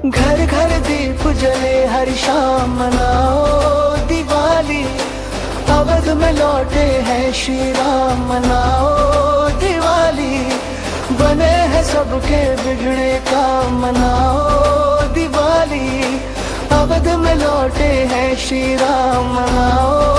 घर घर दीप जले हर शाम मनाओ दिवाली। अवध में लौटे हैं श्री राम मनाओ दिवाली। बने हैं सबके बिगड़े काम मनाओ दिवाली। अवध में लौटे हैं श्री राम मनाओ